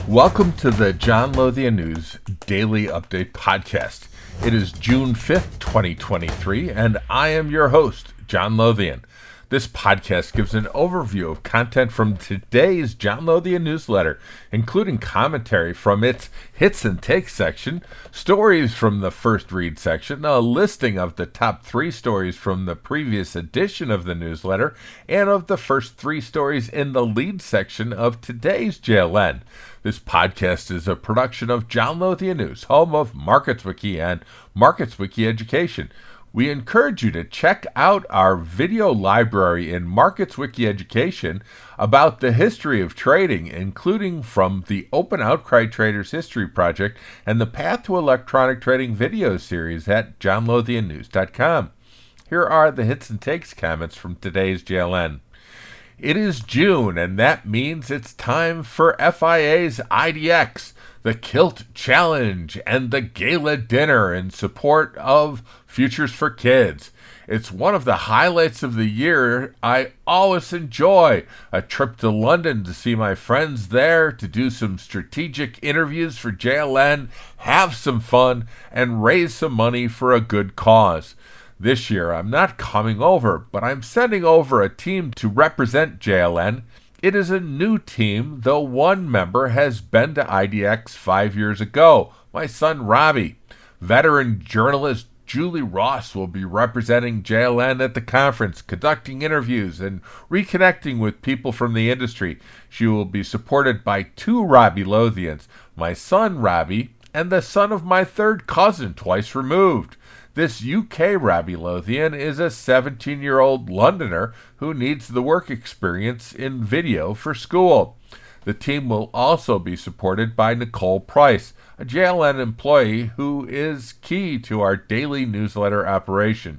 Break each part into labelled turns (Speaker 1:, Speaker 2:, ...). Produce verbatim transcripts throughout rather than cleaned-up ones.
Speaker 1: Welcome to the John Lothian News Daily Update Podcast. It is June fifth, twenty twenty-three, and I am your host, John Lothian. This podcast gives an overview of content from today's John Lothian newsletter, including commentary from its Hits and Takes section, stories from the First Read section, a listing of the top three stories from the previous edition of the newsletter, and of the first three stories in the lead section of today's J L N. This podcast is a production of John Lothian News, home of MarketsWiki and MarketsWiki Education. We encourage you to check out our video library in MarketsWiki Education about the history of trading, including from the Open Outcry Traders History Project and the Path to Electronic Trading video series at john lothian news dot com. Here are the hits and takes comments from today's J L N. It is June, and that means it's time for F I A's I D X, the Kilt Challenge, and the Gala Dinner in support of Futures for Kids. It's one of the highlights of the year. I always enjoy a trip to London to see my friends there, to do some strategic interviews for J L N, have some fun, and raise some money for a good cause. This year, I'm not coming over, but I'm sending over a team to represent J L N. It is a new team, though one member has been to I D X five years ago, my son Robbie. Veteran journalist Julie Ross will be representing J L N at the conference, conducting interviews and reconnecting with people from the industry. She will be supported by two Robbie Lothians, my son Robbie and the son of my third cousin twice removed. This U K Robbie Lothian is a seventeen-year-old Londoner who needs the work experience in video for school. The team will also be supported by Nicole Price, a J L N employee who is key to our daily newsletter operation.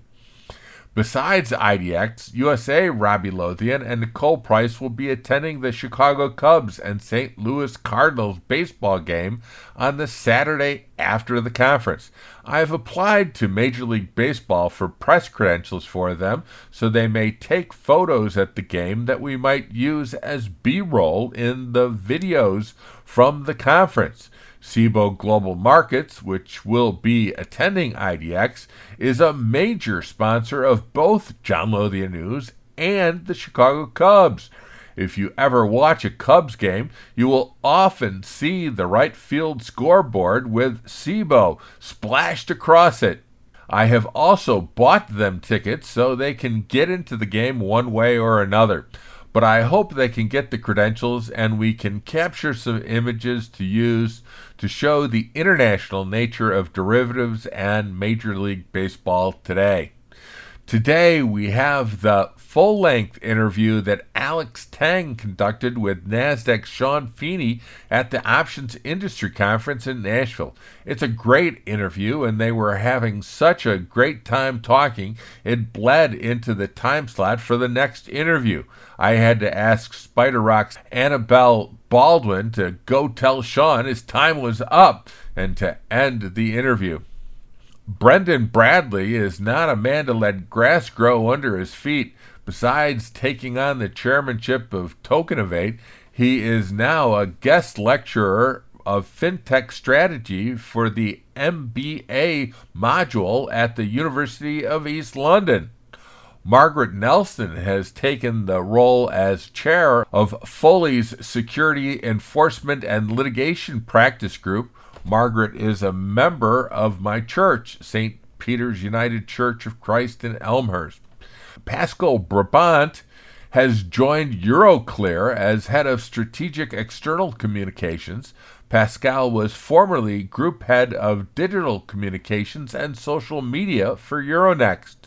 Speaker 1: Besides I D X, U S A Robbie Lothian and Nicole Price will be attending the Chicago Cubs and Saint Louis Cardinals baseball game on the Saturday after the conference. I have applied to Major League Baseball for press credentials for them, so they may take photos at the game that we might use as B-roll in the videos from the conference. Cboe Global Markets, which will be attending I D X, is a major sponsor of both John Lothian News and the Chicago Cubs. If you ever watch a Cubs game, you will often see the right field scoreboard with Cboe splashed across it. I have also bought them tickets so they can get into the game one way or another. But I hope they can get the credentials and we can capture some images to use to show the international nature of derivatives and Major League Baseball today. Today we have the full-length interview that Alex Tang conducted with NASDAQ's Sean Feeney at the Options Industry Conference in Nashville. It's a great interview, and they were having such a great time talking, it bled into the time slot for the next interview. I had to ask SpiderRock's Annabelle Baldwin to go tell Sean his time was up and to end the interview. Brendan Bradley is not a man to let grass grow under his feet. Besides taking on the chairmanship of Tokenovate, he is now a guest lecturer of FinTech strategy for the M B A module at the University of East London. Margaret Nelson has taken the role as chair of Foley's Security Enforcement and Litigation Practice Group. Margaret is a member of my church, Saint Peter's United Church of Christ in Elmhurst. Pascal Brabant has joined Euroclear as head of strategic external communications. Pascal was formerly group head of digital communications and social media for Euronext.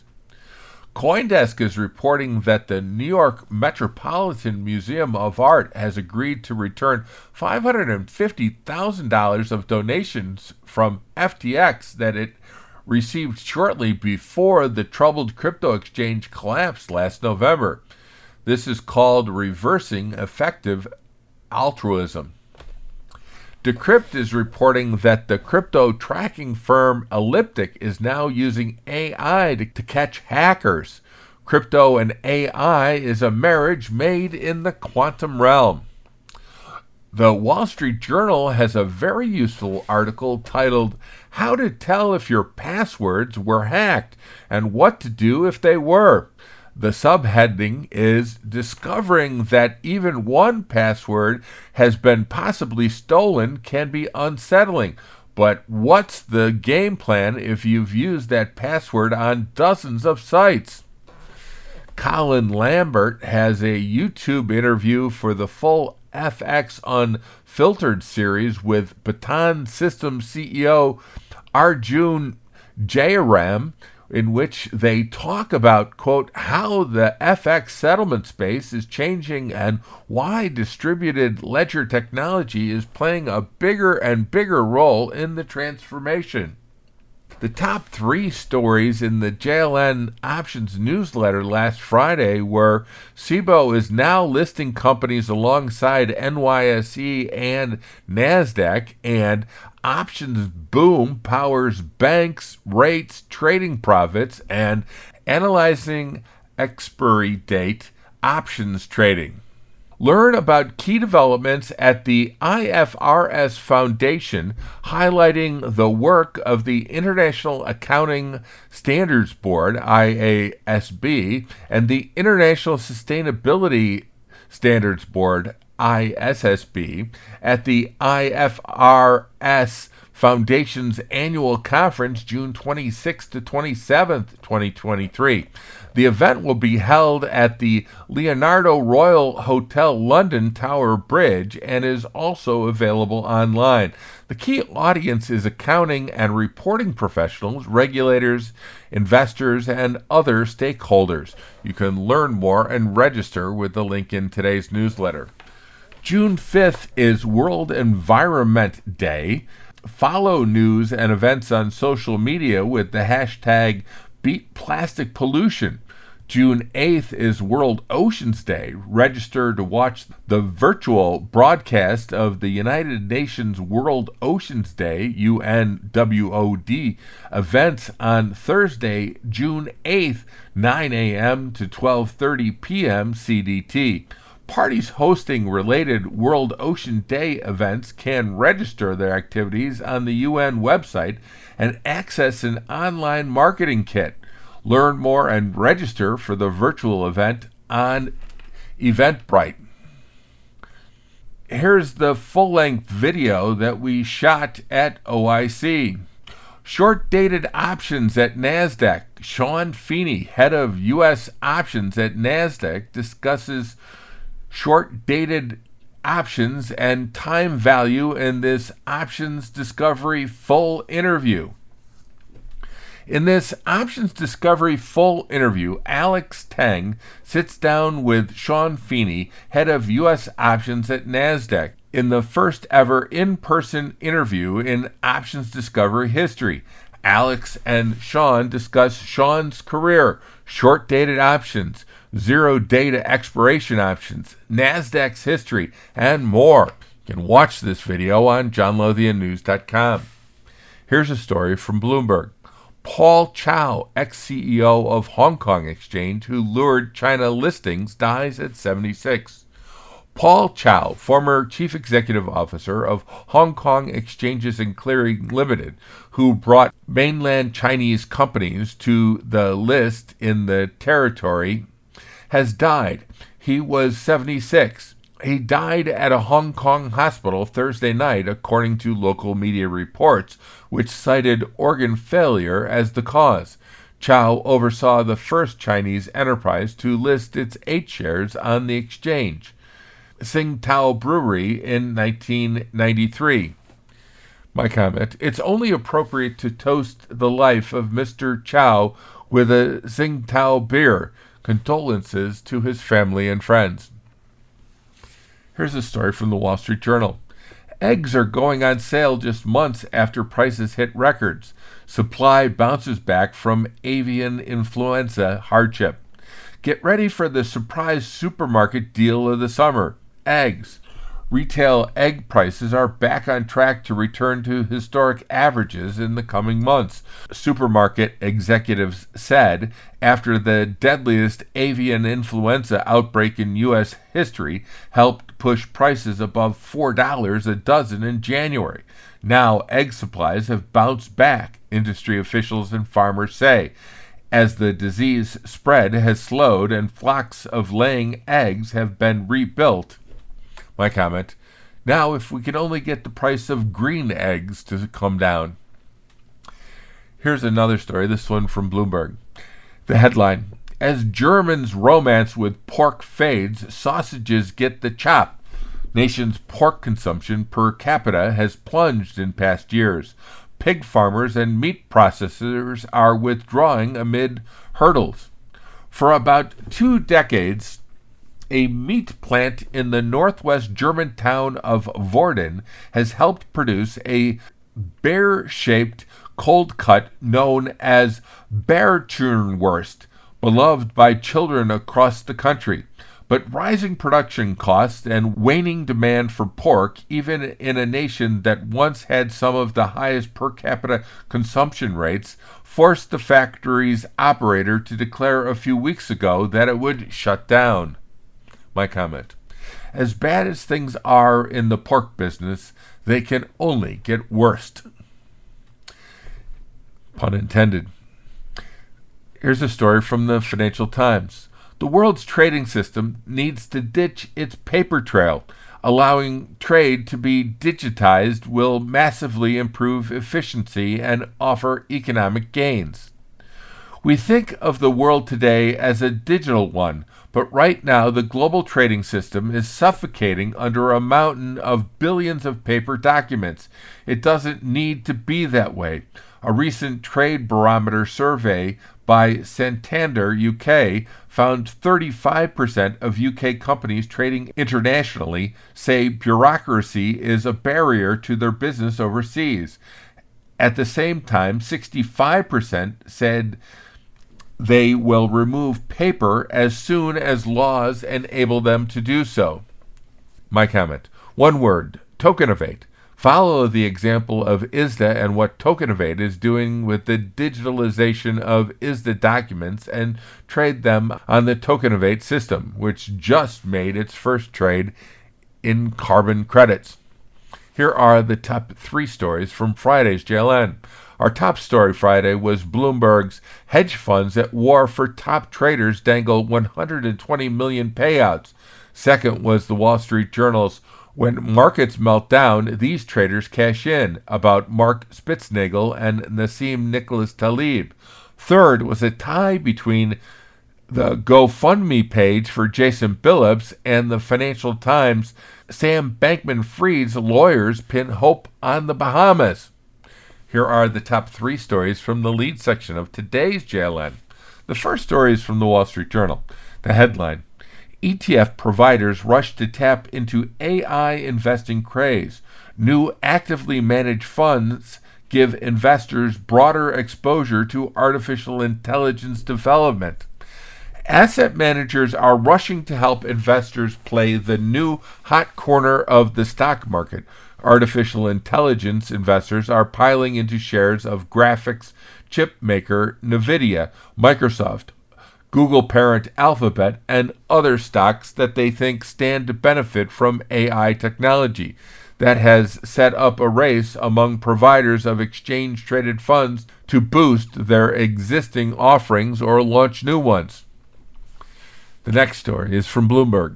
Speaker 1: CoinDesk is reporting that the New York Metropolitan Museum of Art has agreed to return five hundred fifty thousand dollars of donations from F T X that it received shortly before the troubled crypto exchange collapsed last November. This is called reversing effective altruism. Decrypt is reporting that the crypto tracking firm Elliptic is now using A I to, to catch hackers. Crypto and A I is a marriage made in the quantum realm. The Wall Street Journal has a very useful article titled, "How to Tell If Your Passwords Were Hacked and What to Do If They Were." The subheading is "Discovering that even one password has been possibly stolen can be unsettling. But what's the game plan if you've used that password on dozens of sites?" Colin Lambert has a YouTube interview for the full F X Unfiltered series with Baton Systems C E O Arjun Jayaram, in which they talk about, quote, how the F X settlement space is changing and why distributed ledger technology is playing a bigger and bigger role in the transformation. The top three stories in the J L N Options newsletter last Friday were Cboe is now listing companies alongside N Y S E and NASDAQ, and Options Boom powers banks, rates, trading profits, and analyzing expiry date options trading. Learn about key developments at the I F R S Foundation, highlighting the work of the International Accounting Standards Board, I A S B, and the International Sustainability Standards Board, I S S B, at the I F R S Foundation's annual conference, June twenty-sixth to twenty-seventh, twenty twenty-three. The event will be held at the Leonardo Royal Hotel London Tower Bridge and is also available online. The key audience is accounting and reporting professionals, regulators, investors, and other stakeholders. You can learn more and register with the link in today's newsletter. June fifth is World Environment Day. Follow news and events on social media with the hashtag Beat Plastic Pollution. June eighth is World Oceans Day. Register to watch the virtual broadcast of the United Nations World Oceans Day, U N W O D, events on Thursday, June eighth, nine a.m. to twelve thirty p.m. C D T. Parties hosting related World Ocean Day events can register their activities on the U N website and access an online marketing kit. Learn more and register for the virtual event on Eventbrite. Here's the full-length video that we shot at O I C. Short-dated options at NASDAQ. Sean Feeney, head of U S options at NASDAQ, discusses short-dated options and time value in this Options Discovery full interview. In this Options Discovery full interview, Alex Teng sits down with Sean Feeney, head of U S options at NASDAQ, in the first ever in-person interview in Options Discovery history. Alex and Sean discuss Sean's career, short-dated options, zero-data expiration options, NASDAQ's history, and more. You can watch this video on john lothian news dot com. Here's a story from Bloomberg. Paul Chow, ex-C E O of Hong Kong Exchange, who lured China listings, dies at seventy-six. Paul Chow, former Chief Executive Officer of Hong Kong Exchanges and Clearing Limited, who brought mainland Chinese companies to the list in the territory, has died. He was seventy-six. He died at a Hong Kong hospital Thursday night, according to local media reports, which cited organ failure as the cause. Chow oversaw the first Chinese enterprise to list its eight shares on the exchange, Tsingtao Brewery, in nineteen ninety-three. My comment: it's only appropriate to toast the life of Mister Chow with a Tsingtao beer. Condolences to his family and friends. Here's a story from the Wall Street Journal. Eggs are going on sale just months after prices hit records. Supply bounces back from avian influenza hardship. Get ready for the surprise supermarket deal of the summer. Eggs. Retail egg prices are back on track to return to historic averages in the coming months, supermarket executives said, after the deadliest avian influenza outbreak in U S history helped push prices above four dollars a dozen in January. Now egg supplies have bounced back, industry officials and farmers say, as the disease spread has slowed and flocks of laying eggs have been rebuilt. My comment, now if we could only get the price of green eggs to come down. Here's another story, this one from Bloomberg. The headline, as Germans romance with pork fades, sausages get the chop. Nation's pork consumption per capita has plunged in past years. Pig farmers and meat processors are withdrawing amid hurdles. For about two decades, a meat plant in the northwest German town of Vorden has helped produce a bear-shaped cold cut known as Bärtchenwurst, beloved by children across the country. But rising production costs and waning demand for pork, even in a nation that once had some of the highest per capita consumption rates, forced the factory's operator to declare a few weeks ago that it would shut down. My comment, as bad as things are in the pork business, they can only get worse. Pun intended. Here's a story from the Financial Times. The world's trading system needs to ditch its paper trail. Allowing trade to be digitized will massively improve efficiency and offer economic gains. We think of the world today as a digital one, but right now the global trading system is suffocating under a mountain of billions of paper documents. It doesn't need to be that way. A recent trade barometer survey by Santander U K found thirty-five percent of U K companies trading internationally say bureaucracy is a barrier to their business overseas. At the same time, sixty-five percent said they will remove paper as soon as laws enable them to do so. My comment, one word, Tokenovate. Follow the example of I S D A and what Tokenovate is doing with the digitalization of I S D A documents and trade them on the Tokenovate system, which just made its first trade in carbon credits. Here are the top three stories from Friday's J L N. Our top story Friday was Bloomberg's hedge funds at war for top traders dangle one hundred twenty million dollars payouts. Second was the Wall Street Journal's when markets melt down, these traders cash in, about Mark Spitznagel and Nassim Nicholas Taleb. Third was a tie between the GoFundMe page for Jason Billups and the Financial Times. Sam Bankman-Fried's lawyers pin hope on the Bahamas. Here are the top three stories from the lead section of today's J L N. The first story is from the Wall Street Journal. The headline, E T F providers rush to tap into A I investing craze. New actively managed funds give investors broader exposure to artificial intelligence development. Asset managers are rushing to help investors play the new hot corner of the stock market. Artificial intelligence investors are piling into shares of graphics chip maker NVIDIA, Microsoft, Google parent Alphabet, and other stocks that they think stand to benefit from A I technology that has set up a race among providers of exchange-traded funds to boost their existing offerings or launch new ones. The next story is from Bloomberg.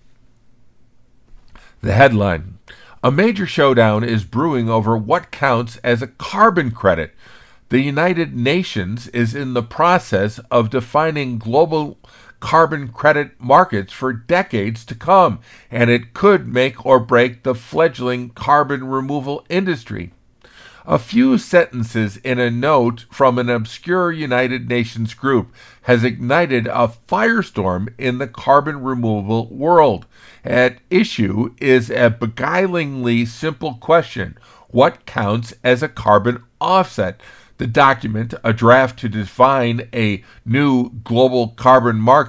Speaker 1: The headline, a major showdown is brewing over what counts as a carbon credit. The United Nations is in the process of defining global carbon credit markets for decades to come, and it could make or break the fledgling carbon removal industry. A few sentences in a note from an obscure United Nations group has ignited a firestorm in the carbon removal world. At issue is a beguilingly simple question: what counts as a carbon offset? The document, a draft to define a new global carbon market,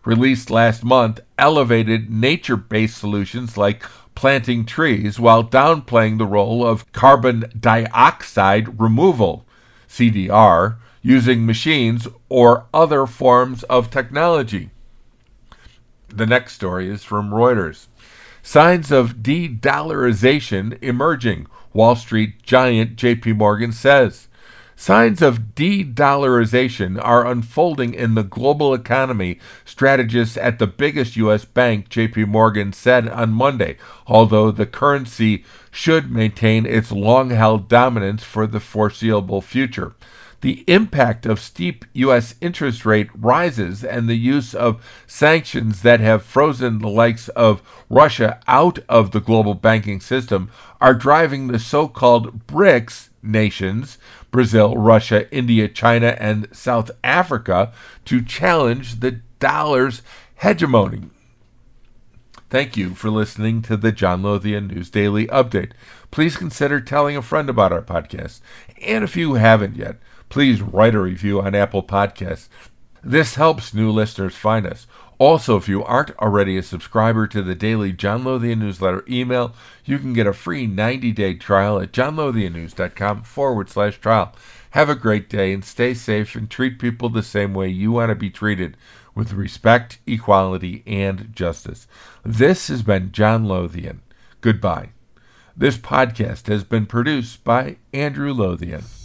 Speaker 1: released last month, elevated nature-based solutions like planting trees while downplaying the role of carbon dioxide removal, C D R, using machines or other forms of technology. The next story is from Reuters. Signs of de-dollarization emerging, Wall Street giant J P Morgan says. Signs of de-dollarization are unfolding in the global economy, strategists at the biggest U S bank, J P Morgan, said on Monday, although the currency should maintain its long-held dominance for the foreseeable future. The impact of steep U S interest rate rises and the use of sanctions that have frozen the likes of Russia out of the global banking system are driving the so-called BRICS nations, Brazil, Russia, India, China, and South Africa, to challenge the dollar's hegemony. Thank you for listening to the John Lothian News Daily Update. Please consider telling a friend about our podcast. And if you haven't yet, please write a review on Apple Podcasts. This helps new listeners find us. Also, if you aren't already a subscriber to the daily John Lothian newsletter email, you can get a free ninety-day trial at johnlothiannews.com forward slash trial. Have a great day and stay safe and treat people the same way you want to be treated, with respect, equality, and justice. This has been John Lothian. Goodbye. This podcast has been produced by Andrew Lothian.